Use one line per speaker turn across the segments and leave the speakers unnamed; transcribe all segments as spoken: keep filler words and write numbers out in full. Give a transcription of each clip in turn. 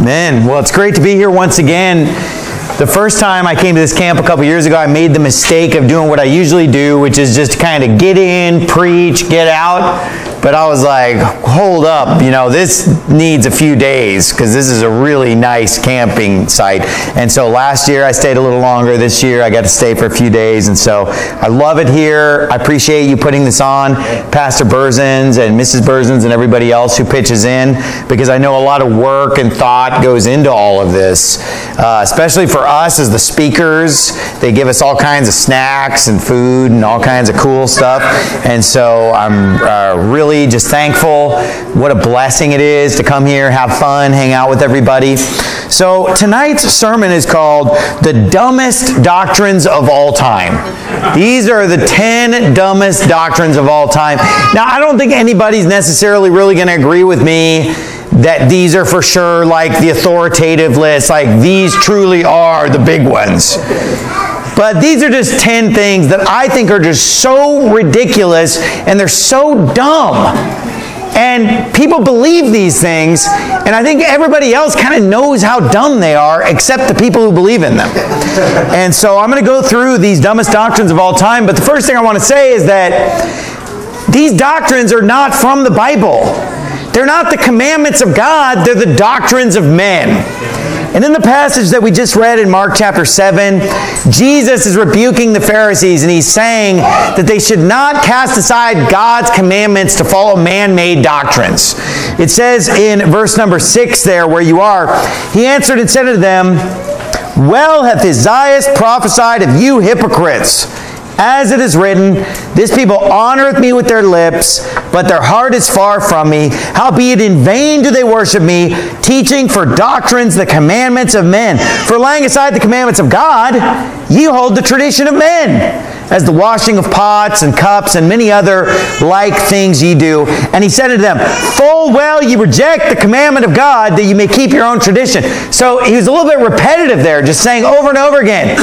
Man, well, it's great to be here once again. The first time I came to this camp a couple years ago, I made the mistake of doing what I usually do, which is just kind of get in, preach, get out. But I was like, hold up, you know, this needs a few days because this is a really nice camping site. And so last year I stayed a little longer. This year I got to stay for a few days. And so I love it here. I appreciate you putting this on, Pastor Berzins and Missus Berzins and everybody else who pitches in, because I know a lot of work and thought goes into all of this, uh, especially for us as the speakers. They give us all kinds of snacks and food and all kinds of cool stuff. And so I'm uh, really just thankful. What a blessing it is to come here, have fun, hang out with everybody. So tonight's sermon is called The Dumbest Doctrines of All Time. These are the ten dumbest doctrines of all time. Now, I don't think anybody's necessarily really going to agree with me that these are for sure like the authoritative list, like these truly are the big ones. But these are just ten things that I think are just so ridiculous and they're so dumb. And people believe these things, and I think everybody else kind of knows how dumb they are except the people who believe in them. And so I'm going to go through these dumbest doctrines of all time, but the first thing I want to say is that these doctrines are not from the Bible. They're not the commandments of God, they're the doctrines of men. And in the passage that we just read in Mark chapter seven, Jesus is rebuking the Pharisees, and he's saying that they should not cast aside God's commandments to follow man-made doctrines. It says in verse number six there where you are, he answered and said to them, "Well hath Isaiah prophesied of you hypocrites, as it is written, this people honoreth me with their lips, but their heart is far from me. Howbeit in vain do they worship me, teaching for doctrines the commandments of men. For laying aside the commandments of God, ye hold the tradition of men, as the washing of pots and cups and many other like things ye do." And he said unto them, "Full well ye reject the commandment of God, that ye may keep your own tradition." So he was a little bit repetitive there, just saying over and over again,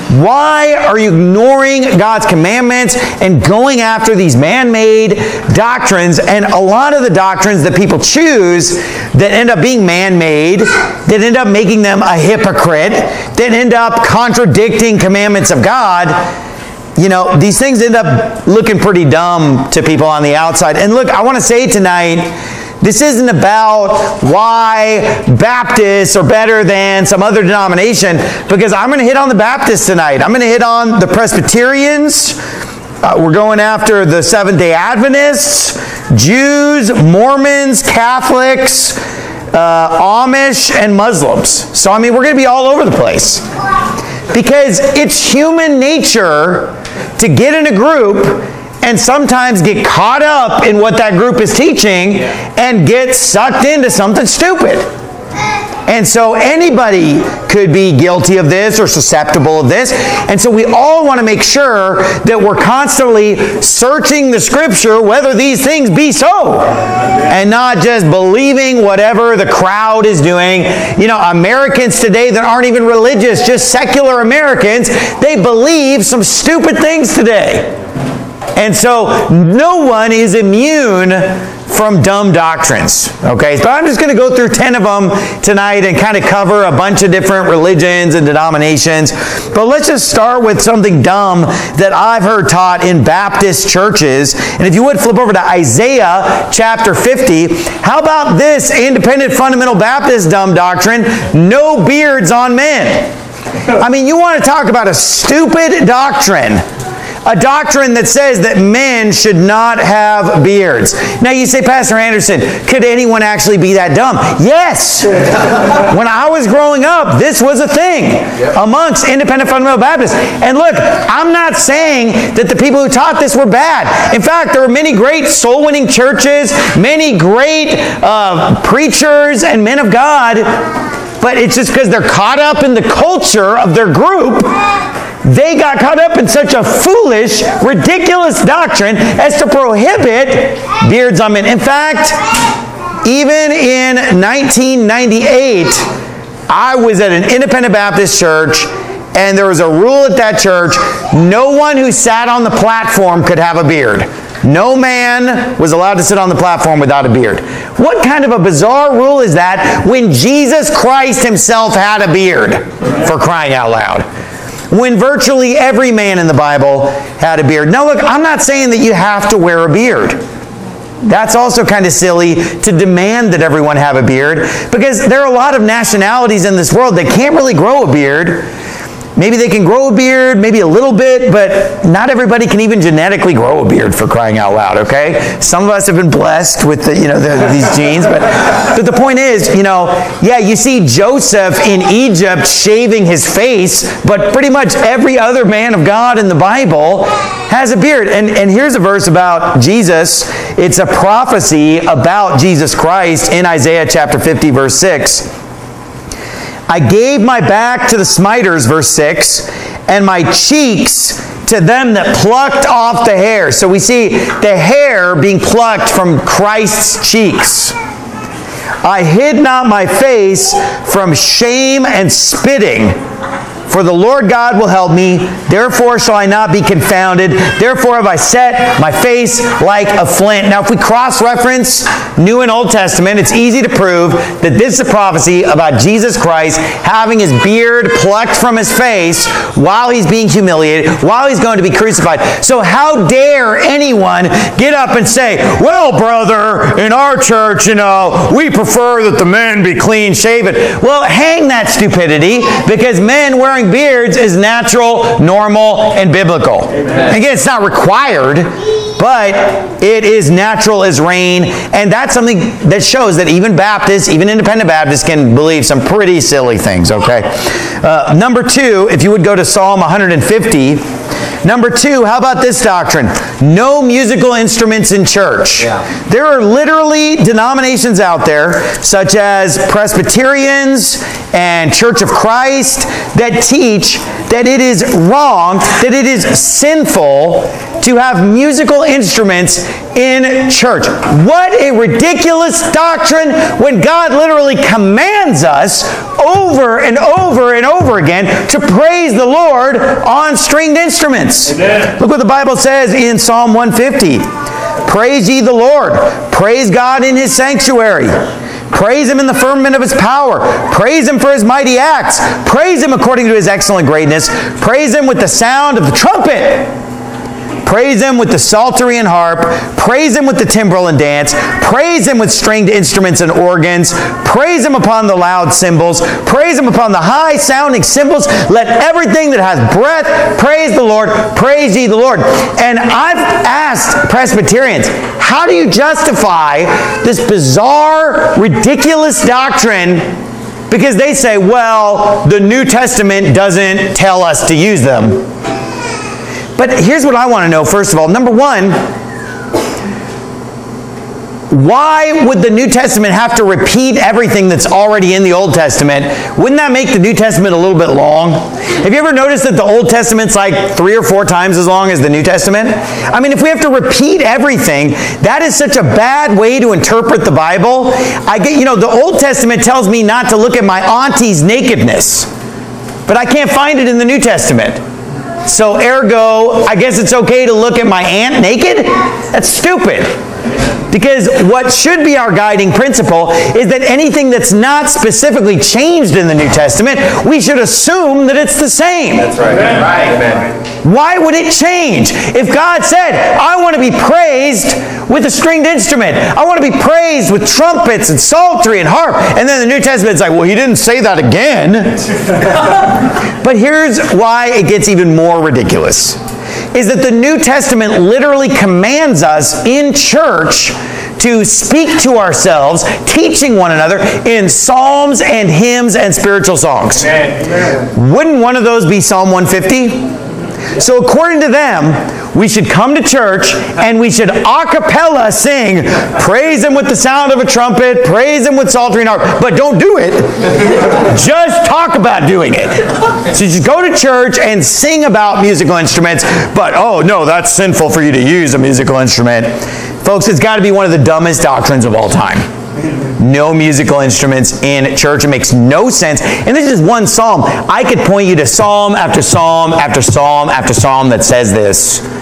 why are you ignoring God's commandments and going after these man-made doctrines? And a lot of the doctrines that people choose that end up being man-made, that end up making them a hypocrite, that end up contradicting commandments of God, you know, these things end up looking pretty dumb to people on the outside. And look, I want to say tonight, this isn't about why Baptists are better than some other denomination, because I'm going to hit on the Baptists tonight. I'm going to hit on the Presbyterians. Uh, we're going after the Seventh-day Adventists, Jews, Mormons, Catholics, uh, Amish, and Muslims. So, I mean, we're going to be all over the place. Because it's human nature to get in a group and sometimes get caught up in what that group is teaching and get sucked into something stupid. And so anybody could be guilty of this or susceptible of this. And so we all want to make sure that we're constantly searching the Scripture whether these things be so. And not just believing whatever the crowd is doing. You know, Americans today that aren't even religious, just secular Americans, they believe some stupid things today. And so no one is immune from dumb doctrines. Okay, so I'm just going to go through ten of them tonight and kind of cover a bunch of different religions and denominations. But let's just start with something dumb that I've heard taught in Baptist churches. And if you would flip over to Isaiah chapter fifty, how about this independent fundamental Baptist dumb doctrine? No beards on men. I mean, you want to talk about a stupid doctrine. A doctrine that says that men should not have beards. Now you say, Pastor Anderson, could anyone actually be that dumb? Yes! When I was growing up, this was a thing amongst independent fundamental Baptists. And look, I'm not saying that the people who taught this were bad. In fact, there are many great soul-winning churches, many great uh, preachers and men of God, but it's just because they're caught up in the culture of their group. They got caught up in such a foolish, ridiculous doctrine as to prohibit beards on men. In fact, even in nineteen ninety-eight, I was at an independent Baptist church, and there was a rule at that church, no one who sat on the platform could have a beard. No man was allowed to sit on the platform without a beard. What kind of a bizarre rule is that when Jesus Christ himself had a beard, for crying out loud? When virtually every man in the Bible had a beard. Now look, I'm not saying that you have to wear a beard. That's also kind of silly to demand that everyone have a beard, because there are a lot of nationalities in this world that can't really grow a beard. Maybe they can grow a beard, maybe a little bit, but not everybody can even genetically grow a beard, for crying out loud, okay? Some of us have been blessed with the, you know, the, these genes, but, but the point is, you know, yeah, you see Joseph in Egypt shaving his face, but pretty much every other man of God in the Bible has a beard. And, and here's a verse about Jesus. It's a prophecy about Jesus Christ in Isaiah chapter fifty, verse six. I gave my back to the smiters, verse six, and my cheeks to them that plucked off the hair. So we see the hair being plucked from Christ's cheeks. I hid not my face from shame and spitting. For the Lord God will help me, therefore shall I not be confounded. Therefore have I set my face like a flint. Now if we cross-reference New and Old Testament, it's easy to prove that this is a prophecy about Jesus Christ having his beard plucked from his face while he's being humiliated, while he's going to be crucified. So how dare anyone get up and say, well, brother, in our church, you know, we prefer that the men be clean-shaven. Well, hang that stupidity, because men wearing beards is natural, normal, and biblical. Amen. Again, it's not required, but it is natural as rain, and that's something that shows that even Baptists, even independent Baptists, can believe some pretty silly things, okay? Uh, number two, if you would go to Psalm one hundred fifty, number two, how about this doctrine? No musical instruments in church. Yeah. There are literally denominations out there, such as Presbyterians and Church of Christ, that teach that it is wrong, that it is sinful to have musical instruments in church. What a ridiculous doctrine, when God literally commands us over and over and over again to praise the Lord on stringed instruments. Amen. Look what the Bible says in Psalm one fifty. Praise ye the Lord. Praise God in his sanctuary. Praise him in the firmament of his power. Praise him for his mighty acts. Praise him according to his excellent greatness. Praise him with the sound of the trumpet. Praise him with the psaltery and harp. Praise him with the timbrel and dance. Praise him with stringed instruments and organs. Praise him upon the loud cymbals. Praise him upon the high sounding cymbals. Let everything that has breath praise the Lord. Praise ye the Lord. And I've asked Presbyterians, how do you justify this bizarre, ridiculous doctrine? Because they say, well, the New Testament doesn't tell us to use them. But here's what I want to know, first of all. Number one, why would the New Testament have to repeat everything that's already in the Old Testament? Wouldn't that make the New Testament a little bit long? Have you ever noticed that the Old Testament's like three or four times as long as the New Testament? I mean, if we have to repeat everything, that is such a bad way to interpret the Bible. I get, you know, the Old Testament tells me not to look at my auntie's nakedness, but I can't find it in the New Testament. So ergo, I guess it's okay to look at my aunt naked? That's stupid. Because what should be our guiding principle is that anything that's not specifically changed in the New Testament, we should assume that it's the same. That's right. Right. Amen. Why would it change? If God said, I want to be praised with a stringed instrument, I want to be praised with trumpets and psaltery and harp, and then the New Testament's like, well, he didn't say that again. But here's why it gets even more ridiculous. Is that the New Testament literally commands us in church to speak to ourselves, teaching one another in psalms and hymns and spiritual songs. Amen. Wouldn't one of those be Psalm one fifty? So according to them, we should come to church and we should a cappella sing, praise him with the sound of a trumpet, praise him with psaltery and harp, but don't do it. Just talk about doing it. So you should go to church and sing about musical instruments, but oh no, that's sinful for you to use a musical instrument. Folks, it's got to be one of the dumbest doctrines of all time. No musical instruments in church. It makes no sense. And this is one psalm. I could point you to psalm after psalm after psalm after psalm that says this.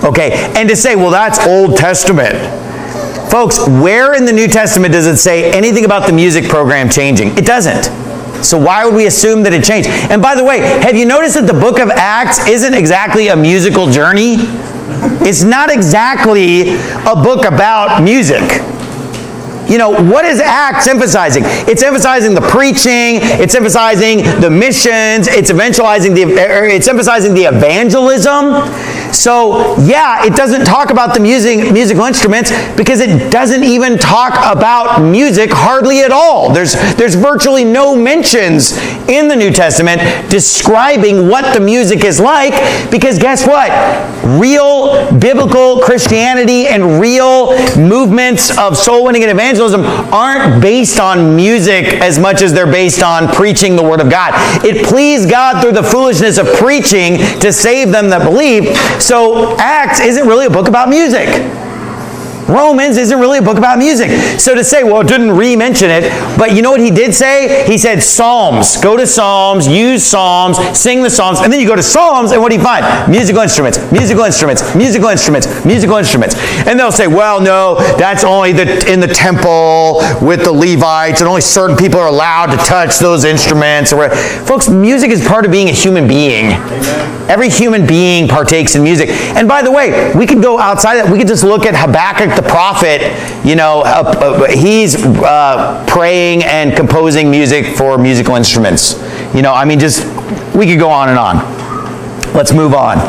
Okay, and to say, well, that's Old Testament. Folks, where in the New Testament does it say anything about the music program changing? It doesn't. So why would we assume that it changed? And by the way, have you noticed that the book of Acts isn't exactly a musical journey? It's not exactly a book about music. You know, what is Acts emphasizing? It's emphasizing the preaching, it's emphasizing the missions, it's evangelizing the, it's emphasizing the evangelism. So, yeah, it doesn't talk about the music, musical instruments because it doesn't even talk about music hardly at all. There's, there's virtually no mentions in the New Testament describing what the music is like because guess what? Real biblical Christianity and real movements of soul winning and evangelism aren't based on music as much as they're based on preaching the Word of God. It pleased God through the foolishness of preaching to save them that believe. So Acts isn't really a book about music. Romans isn't really a book about music. So to say, well, it didn't re-mention it, but you know what he did say? He said Psalms. Go to Psalms, use Psalms, sing the Psalms, and then you go to Psalms, and what do you find? Musical instruments, musical instruments, musical instruments, musical instruments. And they'll say, well, no, that's only the, in the temple with the Levites, and only certain people are allowed to touch those instruments. Or folks, music is part of being a human being. Amen. Every human being partakes in music. And by the way, we could go outside that. We could just look at Habakkuk the prophet. You know, uh, uh, he's uh, praying and composing music for musical instruments. You know, I mean, just, we could go on and on. Let's move on.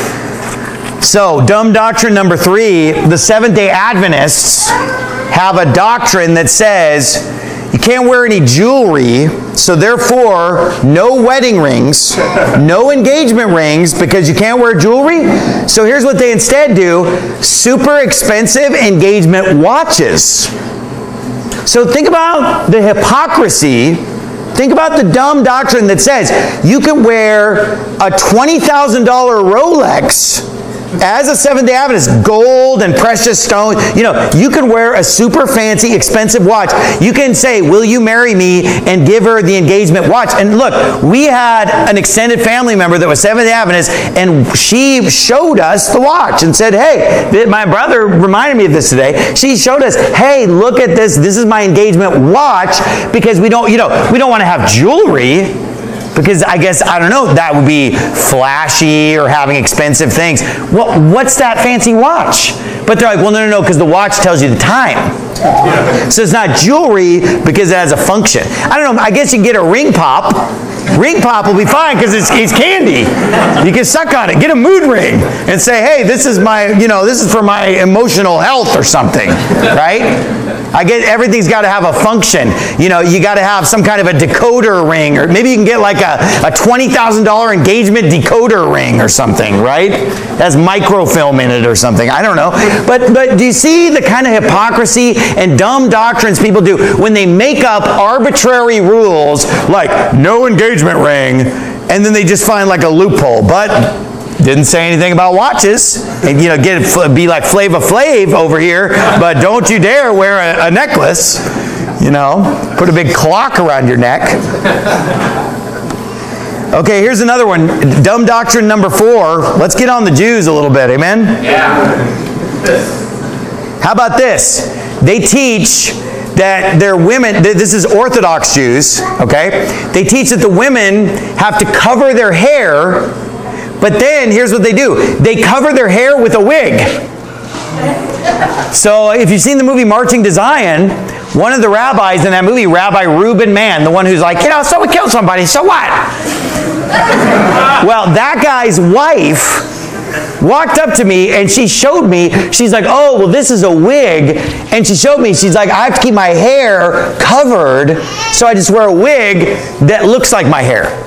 So, dumb doctrine number three, the Seventh-day Adventists have a doctrine that says you can't wear any jewelry, so therefore no wedding rings, no engagement rings because you can't wear jewelry. So here's what they instead do: super expensive engagement watches. So think about the hypocrisy. Think about the dumb doctrine that says you can wear a twenty thousand dollar Rolex as a Seventh-day Adventist, gold and precious stones. You know, you can wear a super fancy, expensive watch. You can say, will you marry me, and give her the engagement watch. And look, we had an extended family member that was Seventh-day Adventist, and she showed us the watch and said, hey, my brother reminded me of this today. She showed us, hey, look at this. This is my engagement watch, because we don't, you know, we don't want to have jewelry. Because I guess, I don't know, that would be flashy or having expensive things. Well, what's that fancy watch? But they're like, well, no, no, no, because the watch tells you the time. Yeah. So it's not jewelry because it has a function. I don't know, I guess you can get a ring pop. Ring pop will be fine because it's, it's candy. You can suck on it. Get a mood ring and say, hey, this is my, you know, this is for my emotional health or something, right? I get everything's got to have a function. You know, you got to have some kind of a decoder ring, or maybe you can get like a, a twenty thousand dollar engagement decoder ring or something, right? That's microfilm in it or something. I don't know. But, but do you see the kind of hypocrisy and dumb doctrines people do when they make up arbitrary rules like no engagement ring, and then they just find like a loophole, but didn't say anything about watches, and you know, get be like Flava Flav over here, but don't you dare wear a, a necklace. You know, put a big clock around your neck. Okay, here's another one. Dumb doctrine number four. Let's get on the Jews a little bit. Amen?
Yeah.
How about this? They teach that their women, this is Orthodox Jews, okay? They teach that the women have to cover their hair, but then here's what they do. They cover their hair with a wig. So if you've seen the movie Marching to Zion, one of the rabbis in that movie, Rabbi Reuben Mann, the one who's like, you know, so we killed somebody, so what? Well, that guy's wife walked up to me and she showed me, she's like, oh, well, this is a wig. And she showed me, she's like, I have to keep my hair covered, so I just wear a wig that looks like my hair.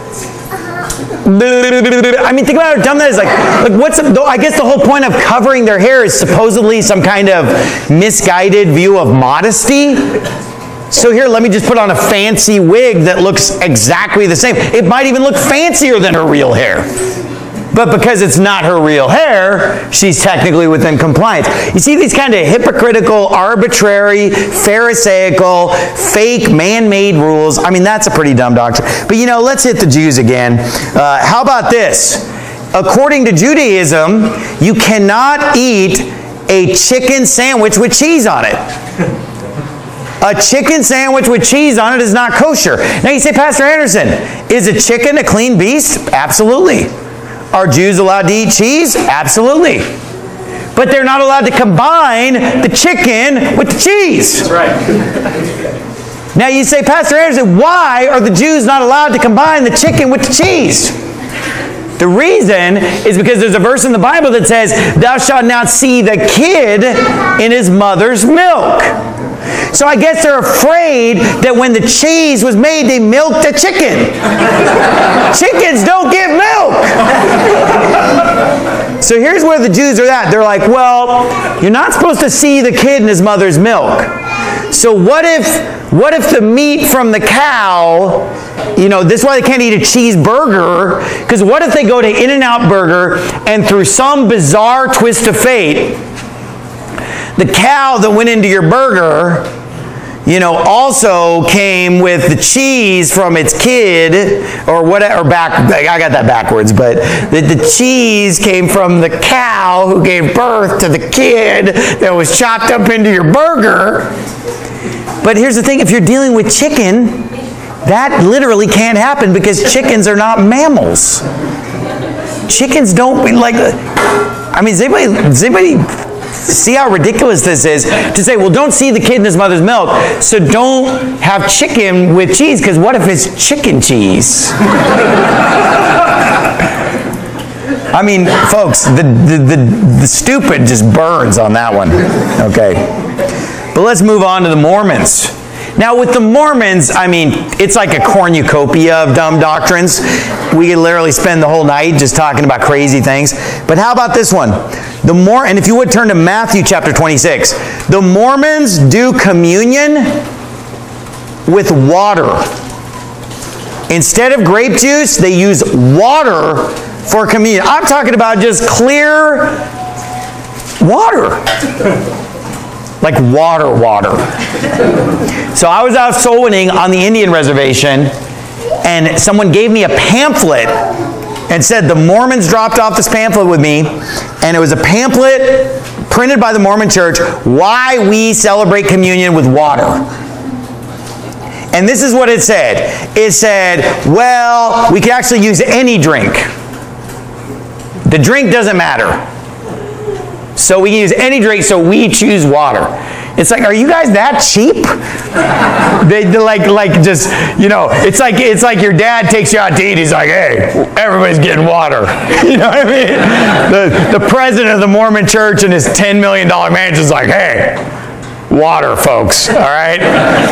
I mean, think about how dumb that is. Like, like what's the, I guess the whole point of covering their hair is supposedly some kind of misguided view of modesty. So here, let me just put on a fancy wig that looks exactly the same. It might even look fancier than her real hair. But because it's not her real hair, she's technically within compliance. You see these kind of hypocritical, arbitrary, pharisaical, fake, man-made rules. I mean, that's a pretty dumb doctrine. But you know, let's hit the Jews again. Uh, how about this? according to Judaism, you cannot eat a chicken sandwich with cheese on it. A chicken sandwich with cheese on it is not kosher. Now you say, Pastor Anderson, is a chicken a clean beast? Absolutely. Are Jews allowed to eat cheese? Absolutely. But they're not allowed to combine the chicken with the cheese.
That's right.
Now you say, Pastor Anderson, why are the Jews not allowed to combine the chicken with the cheese? The reason is because there's a verse in the Bible that says, thou shalt not see the kid in his mother's milk. So I guess they're afraid that when the cheese was made, they milked the chicken. Chickens don't give milk. So here's where the Jews are at. They're like, well, you're not supposed to see the kid in his mother's milk. So what if, what if the meat from the cow, you know, this is why they can't eat a cheeseburger, because what if they go to In-N-Out Burger and through some bizarre twist of fate, the cow that went into your burger, you know, also came with the cheese from its kid, or whatever, or back, I got that backwards, but the, the cheese came from the cow who gave birth to the kid that was chopped up into your burger. But here's the thing, if you're dealing with chicken, that literally can't happen because chickens are not mammals. Chickens don't, like, I mean, does anybody, does anybody see how ridiculous this is? To say, well, don't see the kid in his mother's milk, so don't have chicken with cheese, because what if it's chicken cheese? I mean, folks, the, the, the, the stupid just burns on that one. Okay. But let's move on to the Mormons. Now, with the Mormons, I mean, it's like a cornucopia of dumb doctrines. We could literally spend the whole night just talking about crazy things. But how about this one? The Mor- and if you would turn to Matthew chapter twenty-six. The Mormons do communion with water. Instead of grape juice, they use water for communion. I'm talking about just clear water. Like water, water. So I was out soul winning on the Indian reservation, and someone gave me a pamphlet and said the Mormons dropped off this pamphlet with me, and it was a pamphlet printed by the Mormon Church, why we celebrate communion with water. And this is what it said. It said, well, we can actually use any drink. The drink doesn't matter. So we can use any drink, so we choose water. It's like, are you guys that cheap? They like, like just, you know, it's like it's like your dad takes you out to eat. He's like, hey, everybody's getting water. You know what I mean? The, the president of the Mormon Church and his ten million dollar mansion is like, hey, water, folks. All right.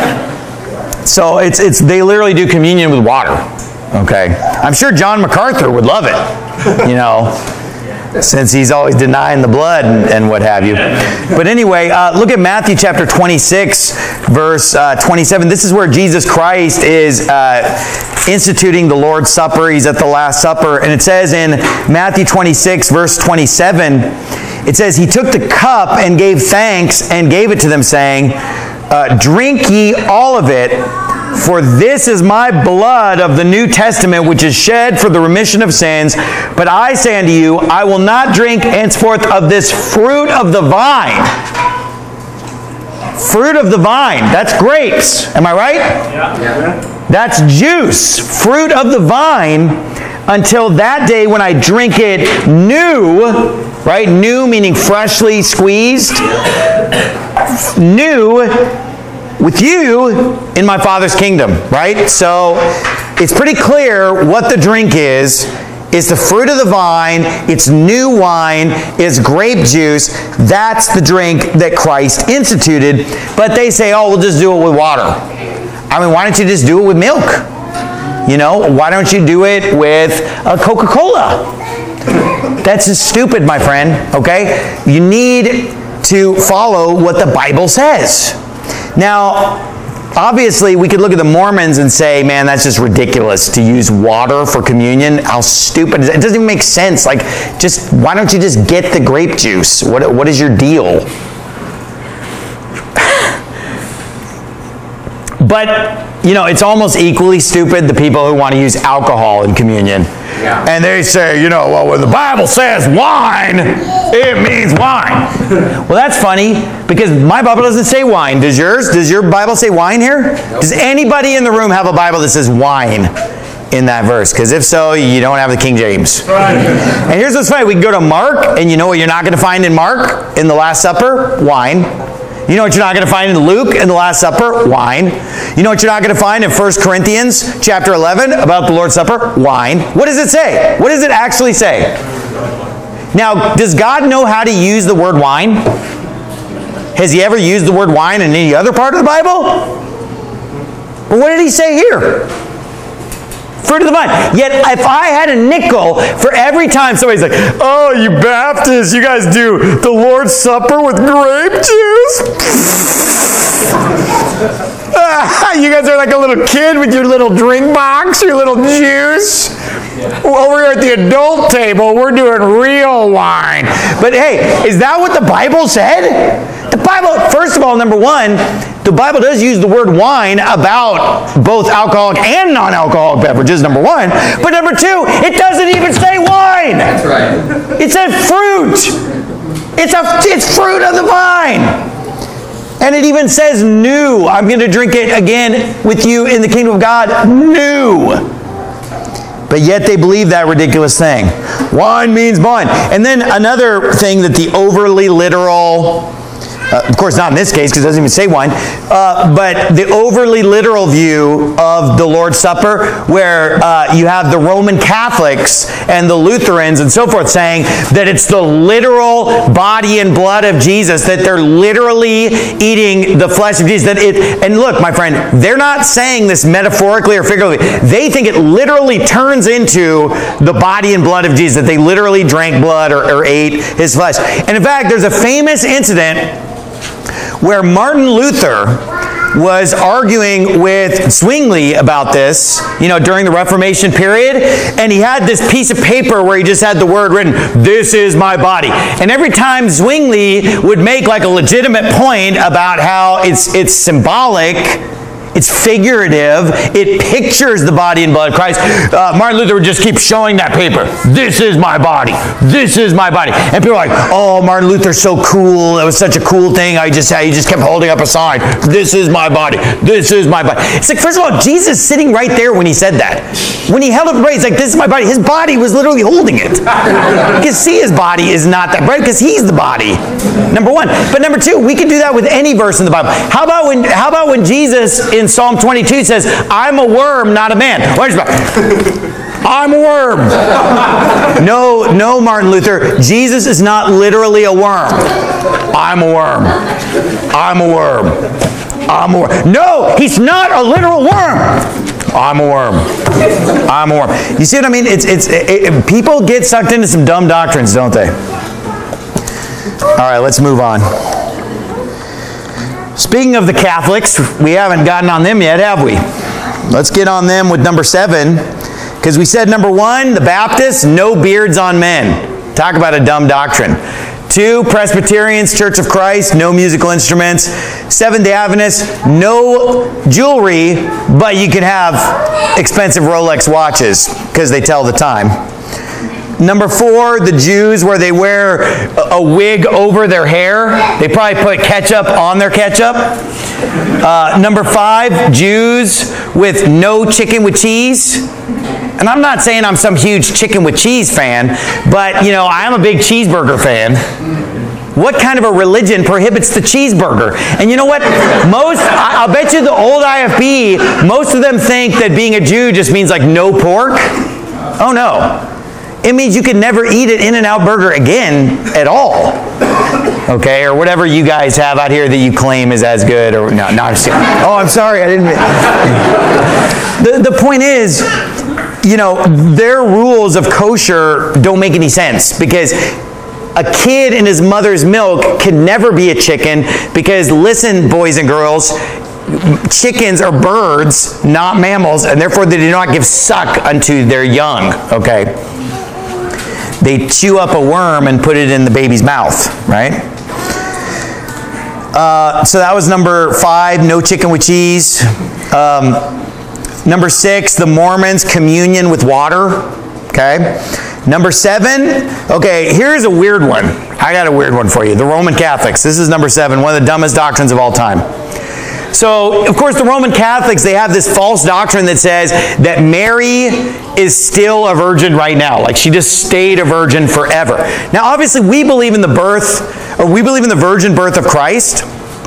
So it's it's they literally do communion with water. Okay. I'm sure John MacArthur would love it. You know. Since he's always denying the blood and, and what have you. But anyway, uh, look at Matthew chapter twenty-six, verse uh, twenty-seven. This is where Jesus Christ is uh, instituting the Lord's Supper. He's at the Last Supper. And it says in Matthew twenty-six, verse twenty-seven, it says, he took the cup and gave thanks and gave it to them, saying, uh, drink ye all of it, for this is my blood of the New Testament, which is shed for the remission of sins. But I say unto you, I will not drink henceforth of this fruit of the vine. Fruit of the vine. That's grapes. Am I right?
Yeah. Yeah.
That's juice. Fruit of the vine, until that day when I drink it new. Right? New meaning freshly squeezed. New with you in my Father's kingdom, right? So it's pretty clear what the drink is. It's the fruit of the vine. It's new wine. It's grape juice. That's the drink that Christ instituted. But they say, oh, we'll just do it with water. I mean, why don't you just do it with milk? You know, why don't you do it with a Coca-Cola? That's just stupid, my friend, okay? You need to follow what the Bible says. Now, obviously, we could look at the Mormons and say, man, that's just ridiculous to use water for communion. How stupid is it? It doesn't even make sense. Like, just, why don't you just get the grape juice? What, what is your deal? But you know, it's almost equally stupid the people who want to use alcohol in communion.
Yeah.
And they say, you know, well, when the Bible says wine, it means wine. Well, that's funny because my Bible doesn't say wine. Does yours? Does your Bible say wine here? Nope. Does anybody in the room have a Bible that says wine in that verse? Because if so, you don't have the King James. Right. And here's what's funny. We can go to Mark, and you know what you're not going to find in Mark in the Last Supper? Wine. You know what you're not going to find in Luke in the Last Supper? Wine. You know what you're not going to find in First Corinthians chapter eleven about the Lord's Supper? Wine. What does it say? What does it actually say? Now, does God know how to use the word wine? Has he ever used the word wine in any other part of the Bible? Well, what did he say here? Fruit of the vine. Yet if I had a nickel for every time somebody's like, oh, you Baptists, you guys do the Lord's Supper with grape juice? You guys are like a little kid with your little drink box, your little juice. Over here at the adult table, we're doing real wine. But hey, is that what the Bible said? The Bible, first of all, number one, the Bible does use the word wine about both alcoholic and non-alcoholic beverages, number one. But number two, it doesn't even say wine.
That's right.
It said fruit. It's a it's fruit of the vine. And it even says new. I'm going to drink it again with you in the kingdom of God. New. But yet they believe that ridiculous thing. Wine means wine. And then another thing that the overly literal... Uh, of course, not in this case, because it doesn't even say wine. Uh, but the overly literal view of the Lord's Supper, where uh, you have the Roman Catholics and the Lutherans and so forth saying that it's the literal body and blood of Jesus, that they're literally eating the flesh of Jesus. That it, and look, my friend, they're not saying this metaphorically or figuratively. They think it literally turns into the body and blood of Jesus, that they literally drank blood or, or ate his flesh. And in fact, there's a famous incident where Martin Luther was arguing with Zwingli about this, you know, during the Reformation period, and he had this piece of paper where he just had the word written, "This is my body." And every time Zwingli would make like a legitimate point about how it's it's symbolic, it's figurative, it pictures the body and blood of Christ, Uh, Martin Luther would just keep showing that paper. This is my body. This is my body. And people are like, oh, Martin Luther's so cool. It was such a cool thing. I just, he just kept holding up a sign. This is my body. This is my body. It's like, first of all, Jesus sitting right there when he said that. When he held up the bread, he's like, this is my body. His body was literally holding it. You can see his body is not that bread because he's the body. Number one. But number two, we can do that with any verse in the Bible. How about when, how about when Jesus in Psalm twenty-two says, I'm a worm, not a man. Wait a minute. I'm a worm. No, no, Martin Luther. Jesus is not literally a worm. I'm a worm. I'm a worm. I'm a worm. No, he's not a literal worm. I'm a worm. I'm a worm. You see what I mean? It's it's it, it, people get sucked into some dumb doctrines, don't they? All right, let's move on. Speaking of the Catholics, we haven't gotten on them yet, have we? Let's get on them with number seven. Because we said number one, the Baptists, no beards on men. Talk about a dumb doctrine. Two, Presbyterians, Church of Christ, no musical instruments. Seventh-day Adventists, no jewelry, but you can have expensive Rolex watches because they tell the time. Number four, the Jews, where they wear a wig over their hair. They probably put ketchup on their ketchup. Uh, number five, Jews with no chicken with cheese. And I'm not saying I'm some huge chicken with cheese fan, but, you know, I am a big cheeseburger fan. What kind of a religion prohibits the cheeseburger? And you know what? Most, I'll bet you the old I F B, most of them think that being a Jew just means like no pork. Oh, no. It means you can never eat an In-N-Out burger again at all. Okay, or whatever you guys have out here that you claim is as good. Or no, no, I'm just, oh, I'm sorry, I didn't. The, the point is, you know, their rules of kosher don't make any sense because a kid in his mother's milk can never be a chicken because, listen, boys and girls, chickens are birds, not mammals, and therefore they do not give suck unto their young, okay? They chew up a worm and put it in the baby's mouth, right? Uh, so that was number five, no chicken with cheese. Um, number six, the Mormons, communion with water. Okay. Number seven, okay, here's a weird one. I got a weird one for you. The Roman Catholics. This is number seven, one of the dumbest doctrines of all time. So, of course, the Roman Catholics, they have this false doctrine that says that Mary is still a virgin right now. Like, she just stayed a virgin forever. Now, obviously, we believe in the birth, or we believe in the virgin birth of Christ.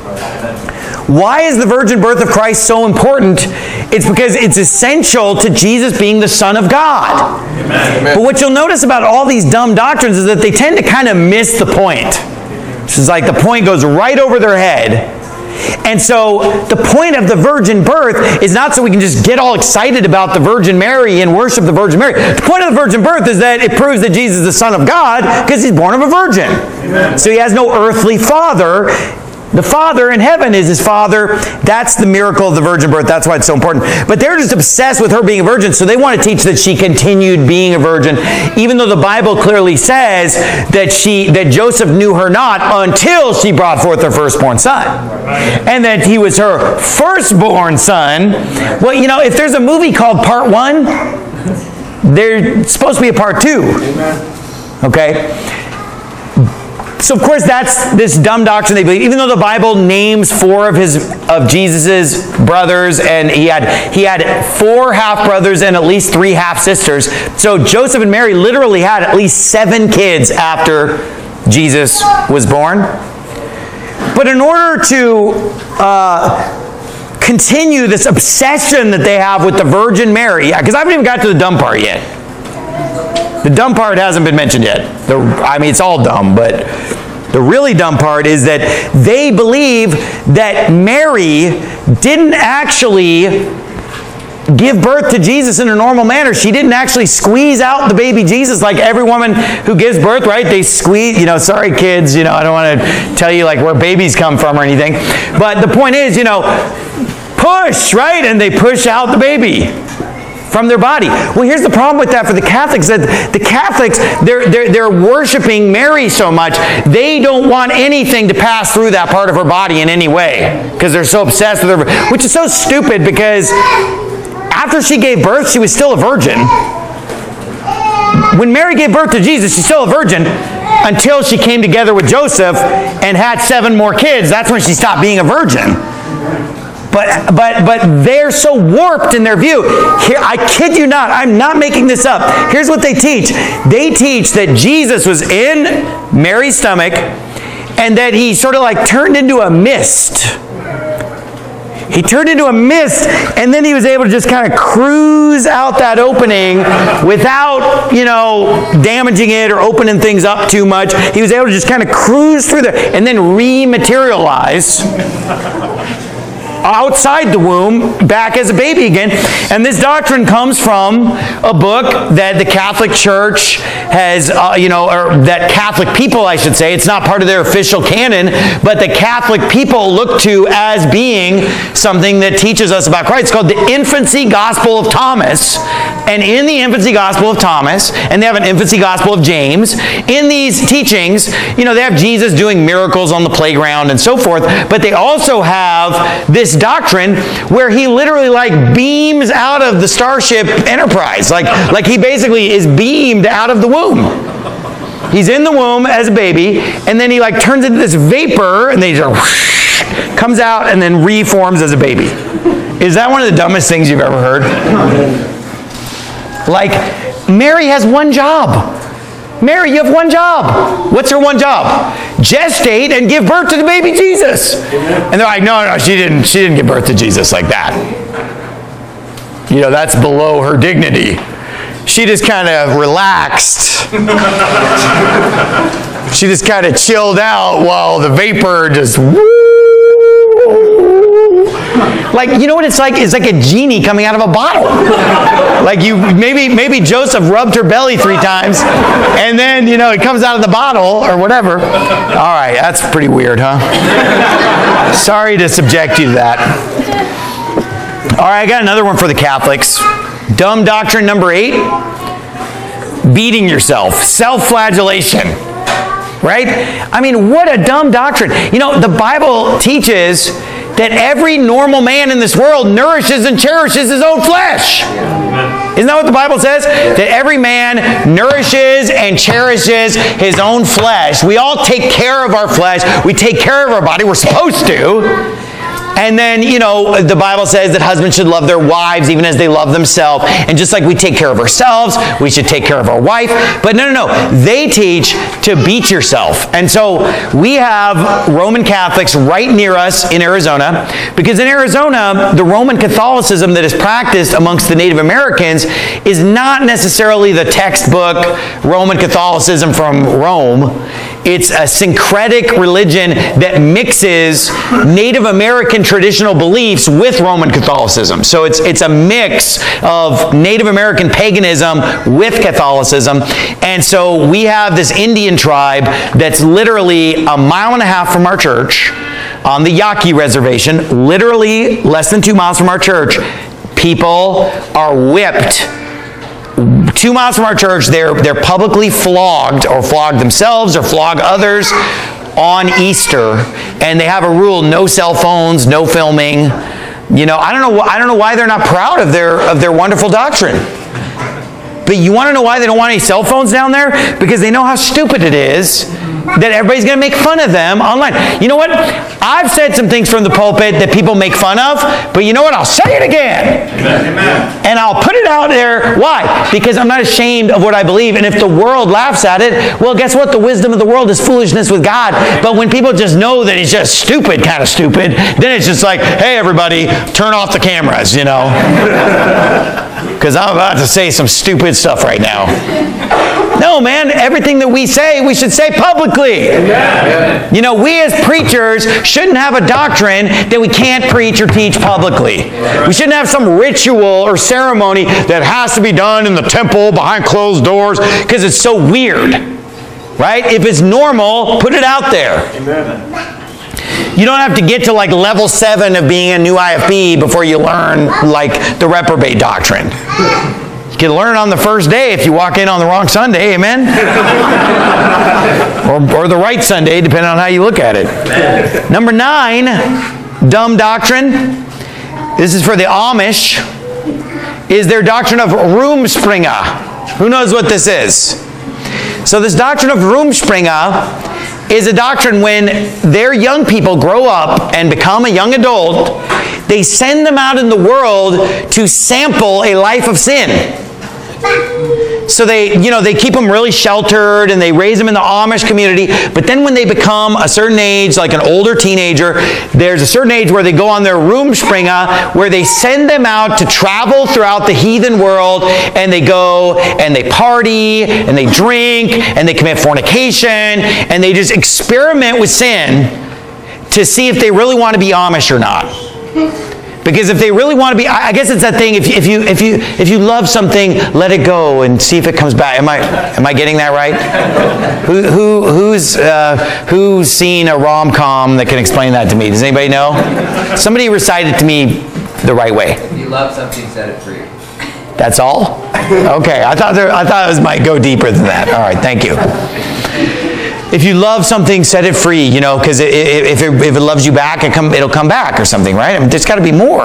Why is the virgin birth of Christ so important? It's because it's essential to Jesus being the Son of God. Amen. But what you'll notice about all these dumb doctrines is that they tend to kind of miss the point. It's like the point goes right over their head. And so the point of the virgin birth is not so we can just get all excited about the Virgin Mary and worship the Virgin Mary. The point of the virgin birth is that it proves that Jesus is the Son of God because he's born of a virgin. Amen. So he has no earthly father. The Father in heaven is his Father. That's the miracle of the virgin birth. That's why it's so important. But they're just obsessed with her being a virgin, so they want to teach that she continued being a virgin, even though the Bible clearly says that she, that Joseph knew her not until she brought forth her firstborn son. And that he was her firstborn son. Well, you know, if there's a movie called Part One, there's supposed to be a Part Two. Okay? So of course that's this dumb doctrine they believe. Even though the Bible names four of his of Jesus's brothers, and he had he had four half brothers and at least three half sisters. So Joseph and Mary literally had at least seven kids after Jesus was born. But in order to uh, continue this obsession that they have with the Virgin Mary, because I haven't even got to the dumb part yet. The dumb part hasn't been mentioned yet. The, I mean, it's all dumb, but the really dumb part is that they believe that Mary didn't actually give birth to Jesus in a normal manner. She didn't actually squeeze out the baby Jesus like every woman who gives birth, right? They squeeze, you know, sorry kids, you know, I don't want to tell you like where babies come from or anything. But the point is, you know, push, right? And they push out the baby from their body. Well, here's the problem with that for the Catholics, that the Catholics, they're, they're, they're worshiping Mary so much, they don't want anything to pass through that part of her body in any way, because they're so obsessed with her, which is so stupid, because after she gave birth, she was still a virgin. When Mary gave birth to Jesus, she's still a virgin until she came together with Joseph and had seven more kids. That's when she stopped being a virgin. But but but they're so warped in their view. Here, I kid you not, I'm not making this up. Here's what they teach. They teach that Jesus was in Mary's stomach and that he sort of like turned into a mist. He turned into a mist, and then he was able to just kind of cruise out that opening without, you know, damaging it or opening things up too much. He was able to just kind of cruise through there and then rematerialize outside the womb, back as a baby again. And this doctrine comes from a book that the Catholic Church has, uh, you know, or that Catholic people, I should say, it's not part of their official canon, but the Catholic people look to as being something that teaches us about Christ. It's called the Infancy Gospel of Thomas. And in the Infancy Gospel of Thomas, and they have an Infancy Gospel of James, in these teachings, you know, they have Jesus doing miracles on the playground and so forth, but they also have this doctrine where he literally like beams out of the Starship Enterprise. Like, like he basically is beamed out of the womb. He's in the womb as a baby, and then he like turns into this vapor, and then he just whoosh, comes out and then reforms as a baby. Is that one of the dumbest things you've ever heard? Like, Mary has one job. Mary, you have one job. What's her one job? Gestate and give birth to the baby Jesus. And they're like, no, no, she didn't, she didn't give birth to Jesus like that. You know, that's below her dignity. She just kind of relaxed. She just kind of chilled out while the vapor just woo. Like, you know what it's like? It's like a genie coming out of a bottle. Like you, maybe maybe Joseph rubbed her belly three times, and then, you know, it comes out of the bottle or whatever. All right, that's pretty weird, huh? Sorry to subject you to that. All right, I got another one for the Catholics. Dumb doctrine number eight. Beating yourself. Self-flagellation. Right? I mean, what a dumb doctrine. You know, the Bible teaches that every normal man in this world nourishes and cherishes his own flesh. Isn't that what the Bible says? That every man nourishes and cherishes his own flesh. We all take care of our flesh. We take care of our body. We're supposed to. And then, you know, the Bible says that husbands should love their wives even as they love themselves. And just like we take care of ourselves, we should take care of our wife. But no, no, no. They teach to beat yourself. And so we have Roman Catholics right near us in Arizona. Because in Arizona, the Roman Catholicism that is practiced amongst the Native Americans is not necessarily the textbook Roman Catholicism from Rome. It's a syncretic religion that mixes Native American traditional beliefs with Roman Catholicism. So it's, it's a mix of Native American paganism with Catholicism. And so we have this Indian tribe that's literally a mile and a half from our church on the Yaqui Reservation, literally less than two miles from our church. People are whipped. Two miles from our church, they're, they're publicly flogged, or flog themselves, or flog others on Easter. And they have a rule, no cell phones, no filming. You know, I don't know, I don't know why they're not proud of their, of their wonderful doctrine. But you want to know why they don't want any cell phones down there? Because they know how stupid it is that everybody's going to make fun of them online. You know what? I've said some things from the pulpit that people make fun of, but you know what? I'll say it again. Amen. And I'll put it out there. Why? Because I'm not ashamed of what I believe. And if the world laughs at it, well, guess what? The wisdom of the world is foolishness with God. But when people just know that it's just stupid, kind of stupid, then it's just like, hey, everybody, turn off the cameras, you know. Because I'm about to say some stupid stuff right now. No, man, everything that we say, we should say publicly. Amen. You know, we as preachers shouldn't have a doctrine that we can't preach or teach publicly. We shouldn't have some ritual or ceremony that has to be done in the temple behind closed doors because it's so weird. Right? If it's normal, put it out there. Amen. You don't have to get to like level seven of being a new I F B before you learn like the reprobate doctrine. You can learn on the first day if you walk in on the wrong Sunday, amen? or, or the right Sunday, depending on how you look at it. Number nine, dumb doctrine. This is for the Amish. Is their doctrine of Rumspringa. Who knows what this is? So this doctrine of Rumspringa is a doctrine when their young people grow up and become a young adult, they send them out in the world to sample a life of sin. So they, you know, they keep them really sheltered and they raise them in the Amish community. But then when they become a certain age, like an older teenager, there's a certain age where they go on their Rumspringa, where they send them out to travel throughout the heathen world, and they go and they party and they drink and they commit fornication and they just experiment with sin to see if they really want to be Amish or not. Because if they really want to be, I guess it's that thing, if, if you if you if you love something, let it go and see if it comes back. Am I am I getting that right? Who who who's uh, who's seen a rom-com that can explain that to me? Does anybody know? Somebody recite it to me the right way.
If you love something, set it free.
That's all? Okay, I thought there, I thought it was, might go deeper than that. All right, thank you. If you love something, set it free, you know, because if it, if it loves you back, it come, it'll come back or something, right? I mean, there's got to be more.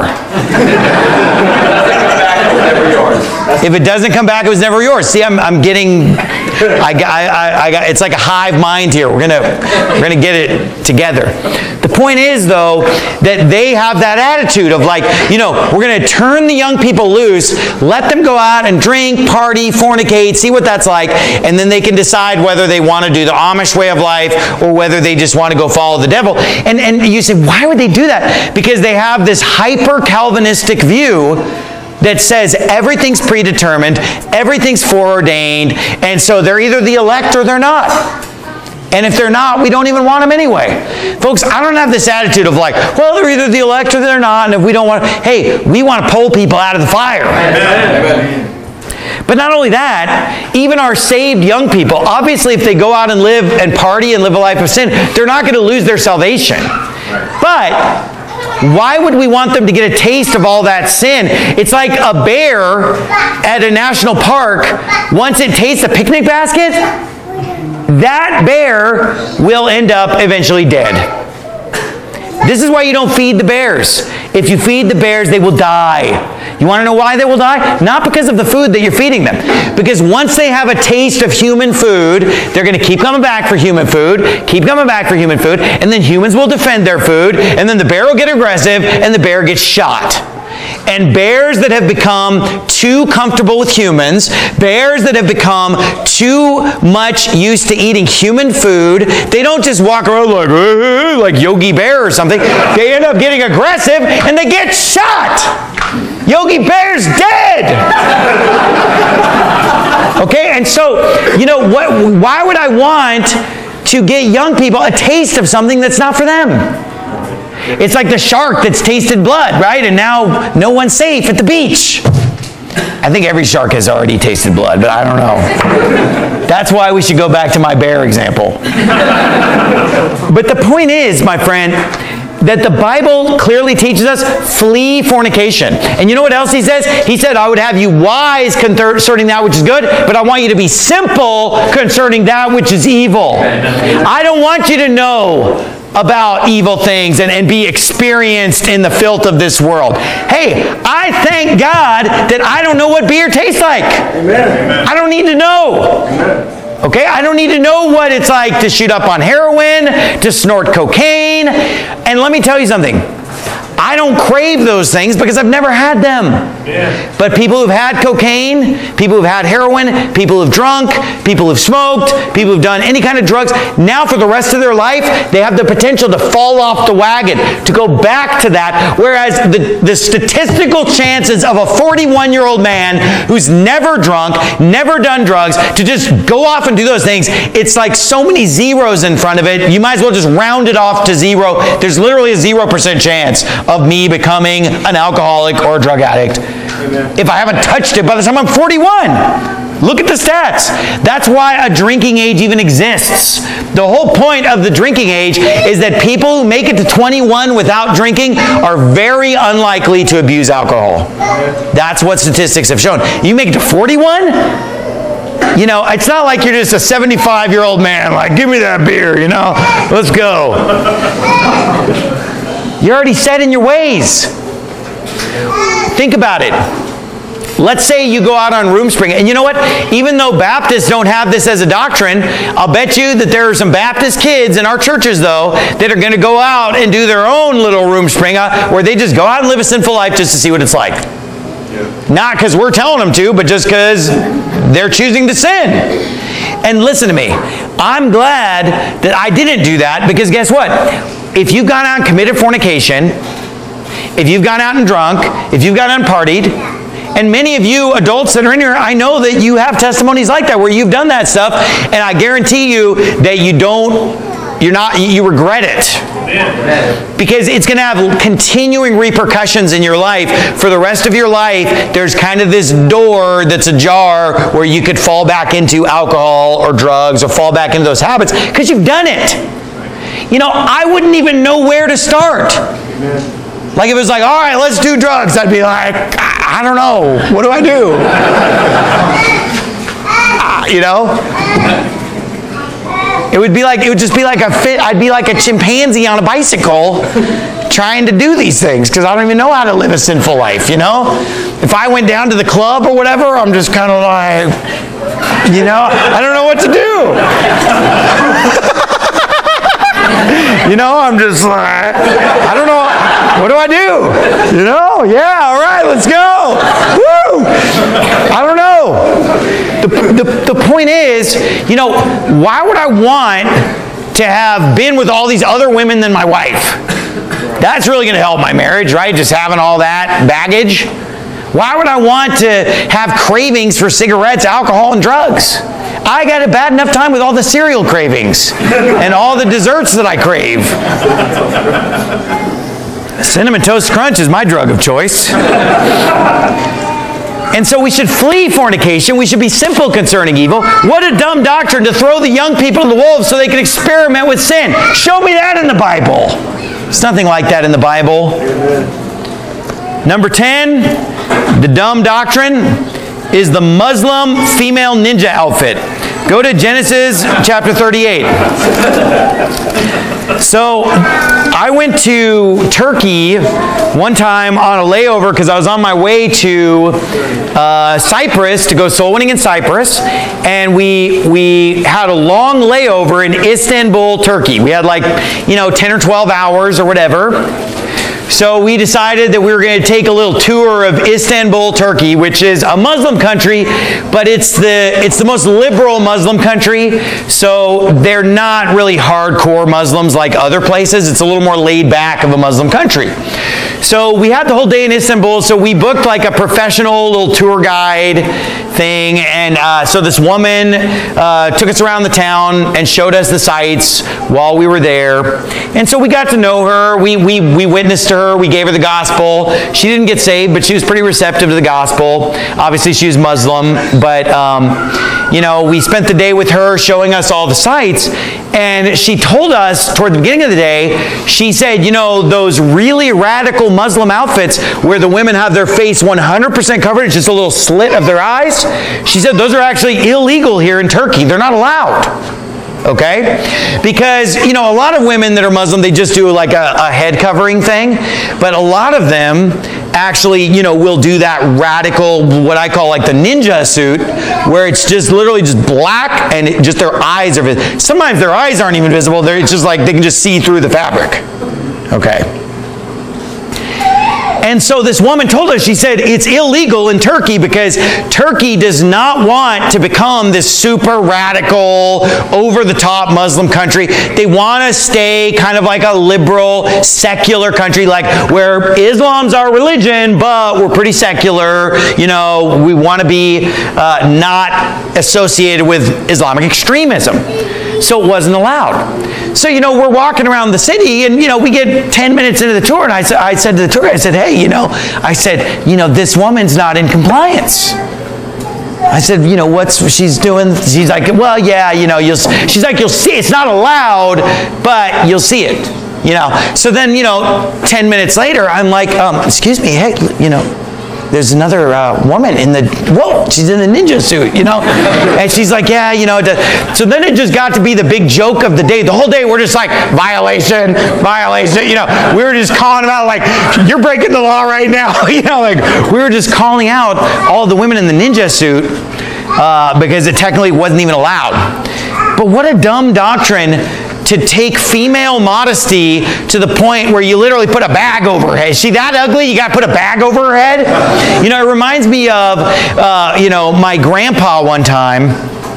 If it doesn't come back, it was never yours. See, I'm, I'm getting, I, I, I got, it's like a hive mind here. We're gonna, we're gonna get it together. The point is, though, that they have that attitude of like, you know, we're gonna turn the young people loose, let them go out and drink, party, fornicate, see what that's like, and then they can decide whether they want to do the Amish way of life or whether they just want to go follow the devil. And and you say, why would they do that? Because they have this hyper-Calvinistic view that says everything's predetermined, everything's foreordained, and so they're either the elect or they're not. And if they're not, we don't even want them anyway. Folks, I don't have this attitude of like, well, they're either the elect or they're not, and if we don't want, hey, we want to pull people out of the fire. Amen. But not only that, even our saved young people, obviously if they go out and live and party and live a life of sin, they're not going to lose their salvation. But why would we want them to get a taste of all that sin? It's like a bear at a national park. Once it tastes a picnic basket, that bear will end up eventually dead. This is why you don't feed the bears. If you feed the bears, they will die. You want to know why they will die? Not because of the food that you're feeding them. Because once they have a taste of human food, they're going to keep coming back for human food, keep coming back for human food, and then humans will defend their food, and then the bear will get aggressive, and the bear gets shot. And bears that have become too comfortable with humans, bears that have become too much used to eating human food, they don't just walk around like, uh, like Yogi Bear or something. They end up getting aggressive and they get shot. Yogi Bear's dead. Okay, and so, you know, what? Why would I want to get young people a taste of something that's not for them? It's like the shark that's tasted blood, right? And now no one's safe at the beach. I think every shark has already tasted blood, but I don't know. That's why we should go back to my bear example. But the point is, my friend, that the Bible clearly teaches us, flee fornication. And you know what else he says? He said, I would have you wise concerning that which is good, but I want you to be simple concerning that which is evil. I don't want you to know about evil things and, and be experienced in the filth of this world. Hey, I thank God that I don't know what beer tastes like. Amen. I don't need to know. Amen. Okay, I don't need to know what it's like to shoot up on heroin, to snort cocaine. And let me tell you something. I don't crave those things because I've never had them. Yeah. But people who've had cocaine, people who've had heroin, people who've drunk, people who've smoked, people who've done any kind of drugs, now for the rest of their life, they have the potential to fall off the wagon, to go back to that. Whereas the, the statistical chances of a forty-one-year-old man who's never drunk, never done drugs, to just go off and do those things, it's like so many zeros in front of it, you might as well just round it off to zero. There's literally a zero percent chance of me becoming an alcoholic or a drug addict. Amen. If I haven't touched it by the time I'm forty-one. Look at the stats. That's why a drinking age even exists. The whole point of the drinking age is that people who make it to twenty-one without drinking are very unlikely to abuse alcohol. That's what statistics have shown. You make it to forty-one? You know, it's not like you're just a seventy-five-year-old man, like, give me that beer, you know? Let's go. You're already set in your ways. Think about it. Let's say you go out on Room Spring, and you know what? Even though Baptists don't have this as a doctrine, I'll bet you that there are some Baptist kids in our churches, though, that are going to go out and do their own little Room Spring, uh, where they just go out and live a sinful life just to see what it's like. Yeah. Not because we're telling them to, but just because they're choosing to sin. And listen to me. I'm glad that I didn't do that, because guess what? If you've gone out and committed fornication, if you've gone out and drunk, if you've gone out and partied, and many of you adults that are in here, I know that you have testimonies like that where you've done that stuff, and I guarantee you that you don't, you're not, you regret it. Because it's going to have continuing repercussions in your life. For the rest of your life, there's kind of this door that's ajar where you could fall back into alcohol or drugs or fall back into those habits because you've done it. You know, I wouldn't even know where to start. Amen. Like if it was like, all right, let's do drugs, I'd be like, I, I don't know. What do I do? uh, you know? It would be like, it would just be like a fit, I'd be like a chimpanzee on a bicycle trying to do these things because I don't even know how to live a sinful life, you know? If I went down to the club or whatever, I'm just kind of like, you know, I don't know what to do. You know, I'm just like, I don't know, what do I do? You know, yeah, all right, let's go. Woo! I don't know. The, the, the point is, you know, why would I want to have been with all these other women than my wife? That's really going to help my marriage, right? Just having all that baggage. Why would I want to have cravings for cigarettes, alcohol, and drugs? I got a bad enough time with all the cereal cravings and all the desserts that I crave. Cinnamon Toast Crunch is my drug of choice. And so we should flee fornication. We should be simple concerning evil. What a dumb doctrine to throw the young people to the wolves so they can experiment with sin. Show me that in the Bible. There's nothing like that in the Bible. Number ten, the dumb doctrine is the Muslim female ninja outfit. Go to Genesis chapter thirty-eight. So I went to Turkey one time on a layover because I was on my way to uh, Cyprus to go soul winning in Cyprus, and we we had a long layover in Istanbul, Turkey. We had like, you know, ten or twelve hours or whatever. So we decided that we were going to take a little tour of Istanbul, Turkey, which is a Muslim country, but it's the it's the most liberal Muslim country. So they're not really hardcore Muslims like other places. It's a little more laid back of a Muslim country. So we had the whole day in Istanbul, so we booked like a professional little tour guide thing, and uh, so this woman uh, took us around the town and showed us the sights while we were there. And so we got to know her. We, we, we witnessed to her. We gave her the gospel. She didn't get saved, but she was pretty receptive to the gospel. Obviously, she was Muslim, but um, you know, we spent the day with her showing us all the sights, and she told us toward the beginning of the day, she said, you know, those really radical Muslim outfits where the women have their face one hundred percent covered, it's just a little slit of their eyes. She said those are actually illegal here in Turkey. They're not allowed. Okay? Because, you know, a lot of women that are Muslim, they just do like a, a head covering thing. But a lot of them actually, you know, will do that radical, what I call like the ninja suit, where it's just literally just black and it, just their eyes are visible. Sometimes their eyes aren't even visible. They're it's just like they can just see through the fabric. Okay? And so this woman told us, she said, it's illegal in Turkey because Turkey does not want to become this super radical, over-the-top Muslim country. They want to stay kind of like a liberal, secular country, like where Islam's our religion, but we're pretty secular. You know, we want to be uh, not associated with Islamic extremism. So it wasn't allowed. So, you know, we're walking around the city and, you know, we get ten minutes into the tour and I, sa- I said to the tour, I said, hey, you know, I said, you know, this woman's not in compliance. I said, you know, what's she's doing? She's like, well, yeah, you know, you'll, she's like, you'll see, it's not allowed, but you'll see it, you know. So then, you know, ten minutes later, I'm like, um, excuse me, hey, you know, there's another uh, woman in the, whoa, she's in the ninja suit, you know? And she's like, yeah, you know. So then it just got to be the big joke of the day. The whole day we're just like, violation, violation, you know. We were just calling them out like, you're breaking the law right now. You know, like we were just calling out all the women in the ninja suit uh, because it technically wasn't even allowed. But what a dumb doctrine to take female modesty to the point where you literally put a bag over her head. Is she that ugly? You got to put a bag over her head? You know, it reminds me of, uh, you know, my grandpa one time.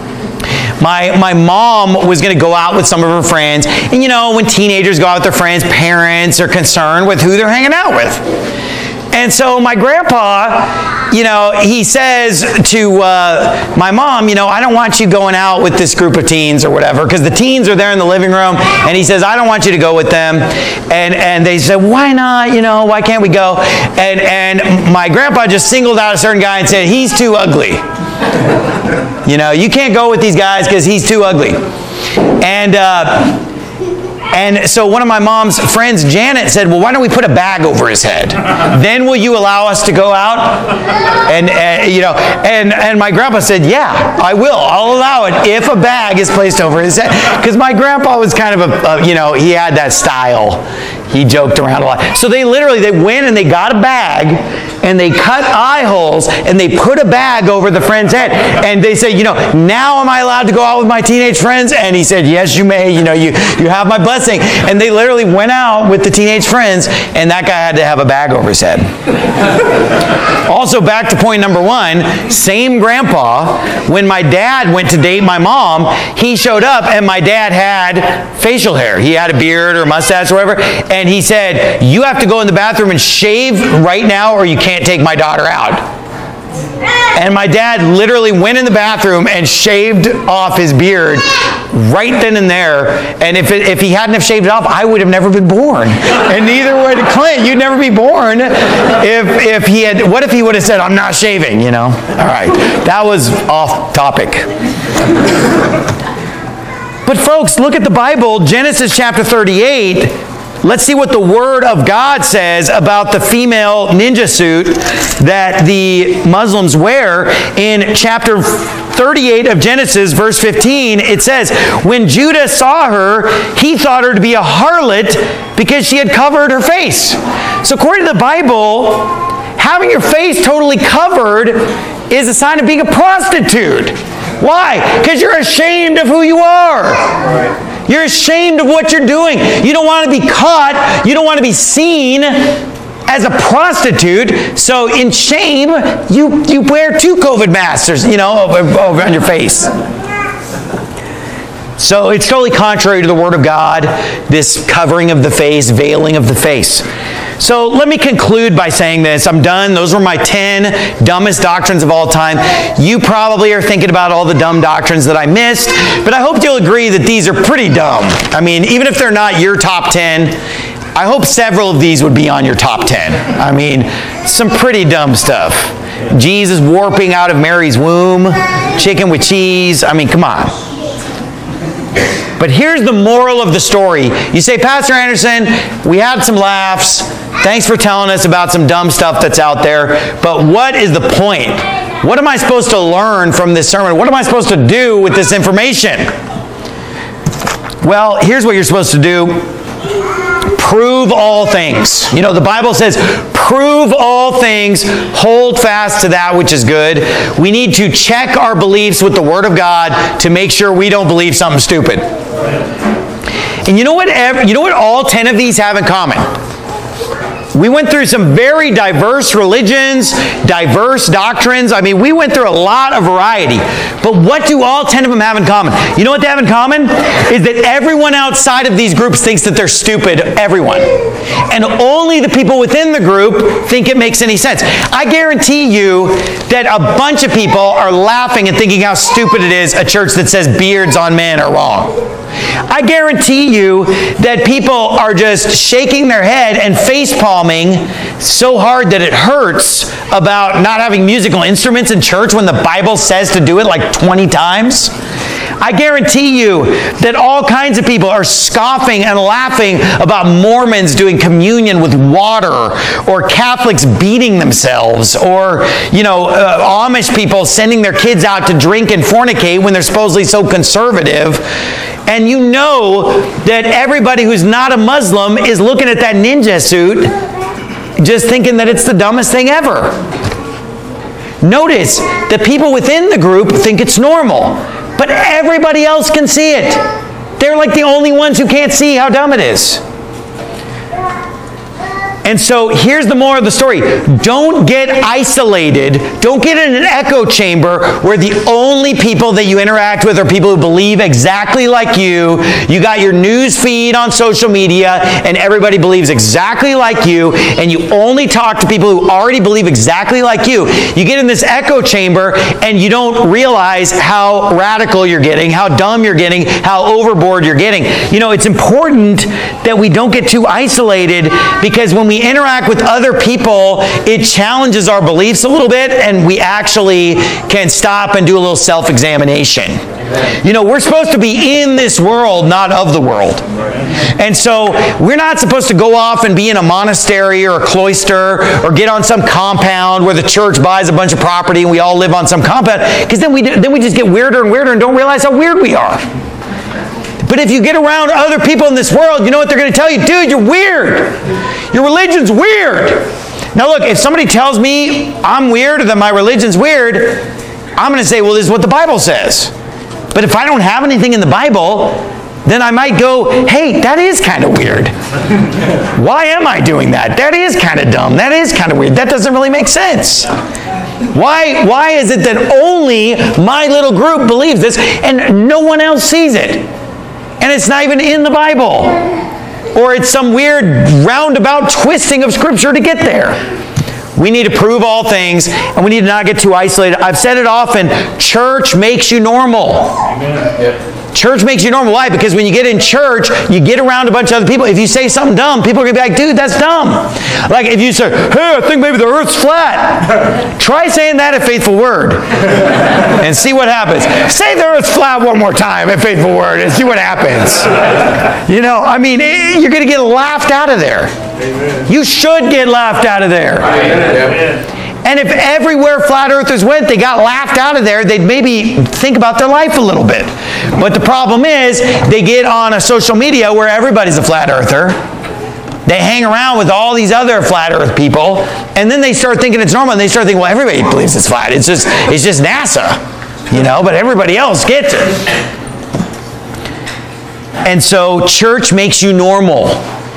My, my mom was going to go out with some of her friends. And, you know, when teenagers go out with their friends, parents are concerned with who they're hanging out with. And so my grandpa, you know, he says to uh, my mom, you know, I don't want you going out with this group of teens or whatever, because the teens are there in the living room, and he says, I don't want you to go with them. And and they said, why not? You know, why can't we go? And and my grandpa just singled out a certain guy and said, he's too ugly. You know, you can't go with these guys because he's too ugly. And uh, And so one of my mom's friends, Janet, said, well, why don't we put a bag over his head? Then will you allow us to go out? And, and you know, and, and my grandpa said, yeah, I will. I'll allow it if a bag is placed over his head. Because my grandpa was kind of a, a, you know, he had that style. He joked around a lot. So they literally, they went and they got a bag and they cut eye holes and they put a bag over the friend's head. And they said, you know, now am I allowed to go out with my teenage friends? And he said, yes, you may. You know, you, you have my blessing. And they literally went out with the teenage friends, and that guy had to have a bag over his head. Also, back to point number one, same grandpa, when my dad went to date my mom, he showed up and my dad had facial hair. He had a beard or mustache or whatever, and he said, you have to go in the bathroom and shave right now or you can't take my daughter out. And my dad literally went in the bathroom and shaved off his beard right then and there. And if, it, if he hadn't have shaved it off, I would have never been born. And neither would Clint. You'd never be born if, if he had, what if he would have said, I'm not shaving, you know? All right. That was off topic. But folks, look at the Bible, Genesis chapter thirty-eight. let's see what the Word of God says about the female ninja suit that the Muslims wear. In chapter thirty-eight of Genesis, verse fifteen, it says, when Judah saw her, he thought her to be a harlot because she had covered her face. So according to the Bible, having your face totally covered is a sign of being a prostitute. Why? Because you're ashamed of who you are. You're ashamed of what you're doing. You don't want to be caught. You don't want to be seen as a prostitute. So in shame, you, you wear two COVID masks, you know, over, over on your face. So it's totally contrary to the Word of God, this covering of the face, veiling of the face. So let me conclude by saying this. I'm done. Those were my ten dumbest doctrines of all time. You probably are thinking about all the dumb doctrines that I missed, but I hope you'll agree that these are pretty dumb. I mean, even if they're not your top ten, I hope several of these would be on your top ten. I mean, some pretty dumb stuff. Jesus warping out of Mary's womb, chicken with cheese. I mean, come on. But here's the moral of the story. You say, Pastor Anderson, we had some laughs. Thanks for telling us about some dumb stuff that's out there. But what is the point? What am I supposed to learn from this sermon? What am I supposed to do with this information? Well, here's what you're supposed to do. Prove all things. You know, the Bible says, prove all things, hold fast to that which is good. We need to check our beliefs with the Word of God to make sure we don't believe something stupid. And you know what, you know what all ten of these have in common? We went through some very diverse religions, diverse doctrines. I mean, we went through a lot of variety. But what do all ten of them have in common? You know what they have in common? Is that everyone outside of these groups thinks that they're stupid. Everyone. And only the people within the group think it makes any sense. I guarantee you that a bunch of people are laughing and thinking how stupid it is a church that says beards on men are wrong. I guarantee you that people are just shaking their head and face-palming so hard that it hurts about not having musical instruments in church when the Bible says to do it like twenty times. I guarantee you that all kinds of people are scoffing and laughing about Mormons doing communion with water, or Catholics beating themselves, or, you know, uh, Amish people sending their kids out to drink and fornicate when they're supposedly so conservative. And you know that everybody who's not a Muslim is looking at that ninja suit just thinking that it's the dumbest thing ever. Notice that people within the group think it's normal, but everybody else can see it. They're like the only ones who can't see how dumb it is. And so here's the moral of the story. Don't get isolated. Don't get in an echo chamber where the only people that you interact with are people who believe exactly like you. You got your news feed on social media and everybody believes exactly like you, and you only talk to people who already believe exactly like you. You get in this echo chamber and you don't realize how radical you're getting, how dumb you're getting, how overboard you're getting. You know, it's important that we don't get too isolated, because when we interact with other people, it challenges our beliefs a little bit, and we actually can stop and do a little self-examination. You know, we're supposed to be in this world, not of the world. And so we're not supposed to go off and be in a monastery or a cloister or get on some compound where the church buys a bunch of property and we all live on some compound, because then we, then we just get weirder and weirder and don't realize how weird we are. But if you get around other people in this world, you know what they're going to tell you? Dude, you're weird. Your religion's weird. Now look, if somebody tells me I'm weird or that my religion's weird, I'm going to say, well, this is what the Bible says. But if I don't have anything in the Bible, then I might go, hey, that is kind of weird. Why am I doing that? That is kind of dumb. That is kind of weird. That doesn't really make sense. Why, why is it that only my little group believes this and no one else sees it? And it's not even in the Bible. Or it's some weird roundabout twisting of Scripture to get there. We need to prove all things, and we need to not get too isolated. I've said it often, church makes you normal.
Amen. Yep.
Church makes you normal. Why? Because when you get in church, you get around a bunch of other people. If you say something dumb, people are going to be like, dude, that's dumb. Like if you say, hey, I think maybe the earth's flat. Try saying that at Faithful Word and see what happens. Say the earth's flat one more time at Faithful Word and see what happens. You know, I mean, you're going to get laughed out of there. Amen. You should get laughed out of there. Amen. And if everywhere flat earthers went, they got laughed out of there, they'd maybe think about their life a little bit. But the problem is, they get on a social media where everybody's a flat earther. They hang around with all these other flat earth people, and then they start thinking it's normal, and they start thinking, well, everybody believes it's flat. It's just, it's just NASA, you know, but everybody else gets it. And so church makes you normal.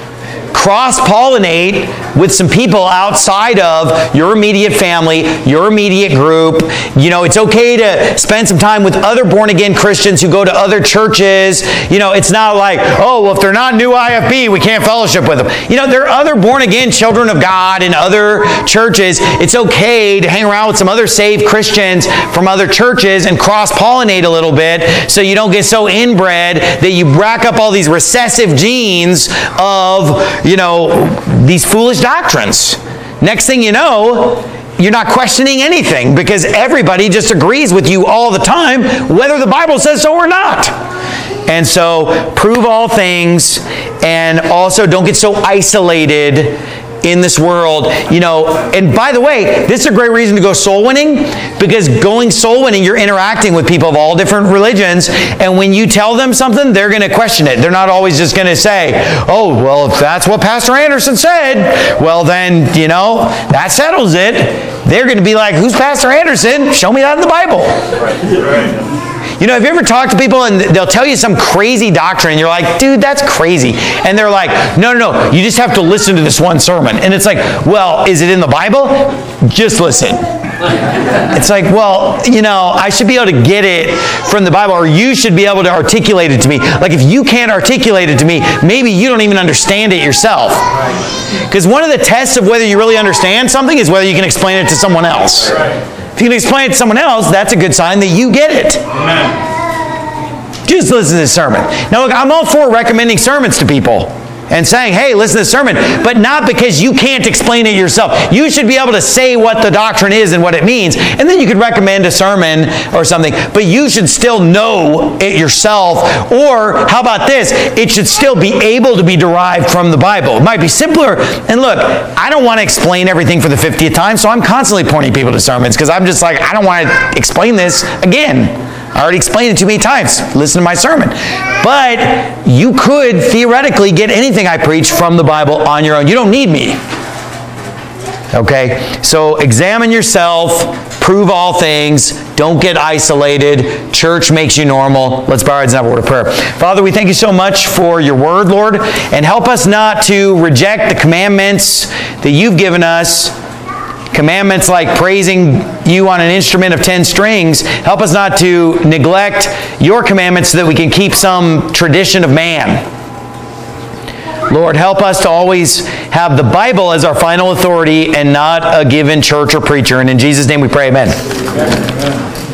Cross-pollinate with some people outside of your immediate family, your immediate group. You know, it's okay to spend some time with other born-again Christians who go to other churches. You know, it's not like, oh, well, if they're not new I F B, we can't fellowship with them. You know, there are other born-again children of God in other churches. It's okay to hang around with some other saved Christians from other churches and cross-pollinate a little bit so you don't get so inbred that you rack up all these recessive genes of, you know, these foolish doctrines. Next thing you know, you're not questioning anything because everybody just agrees with you all the time, whether the Bible says so or not. And so, prove all things, and also don't get so isolated in this world, you know. And by the way, this is a great reason to go soul winning, because going soul winning, you're interacting with people of all different religions, and when you tell them something, they're going to question it. They're not always just going to say, oh, well, if that's what Pastor Anderson said, well then, you know, that settles it. They're going to be like, who's Pastor Anderson? Show me that in the Bible. Right. Right. You know, have you ever talked to people and they'll tell you some crazy doctrine and you're like, dude, that's crazy. And they're like, no, no, no, you just have to listen to this one sermon. And it's like, well, is it in the Bible? Just listen. It's like, well, you know, I should be able to get it from the Bible, or you should be able to articulate it to me. Like, if you can't articulate it to me, maybe you don't even understand it yourself. Because one of the tests of whether you really understand something is whether you can explain it to someone else. If you can explain it to someone else, that's a good sign that you get it. Amen. Just listen to this sermon. Now look, I'm all for recommending sermons to people and saying, hey, listen to this sermon, but not because you can't explain it yourself. You should be able to say what the doctrine is and what it means, and then you could recommend a sermon or something, but you should still know it yourself. Or how about this? It should still be able to be derived from the Bible. It might be simpler. And look, I don't want to explain everything for the fiftieth time, so I'm constantly pointing people to sermons because I'm just like, I don't want to explain this again. I already explained it too many times. Listen to my sermon. But you could theoretically get anything I preach from the Bible on your own. You don't need me. Okay? So examine yourself. Prove all things. Don't get isolated. Church makes you normal. Let's bow our heads and have a word of prayer. Father, we thank you so much for your word, Lord. And help us not to reject the commandments that you've given us. Commandments like praising you on an instrument of ten strings. Help us not to neglect your commandments so that we can keep some tradition of man. Lord, help us to always have the Bible as our final authority and not a given church or preacher. And in Jesus' name we pray, amen. Amen.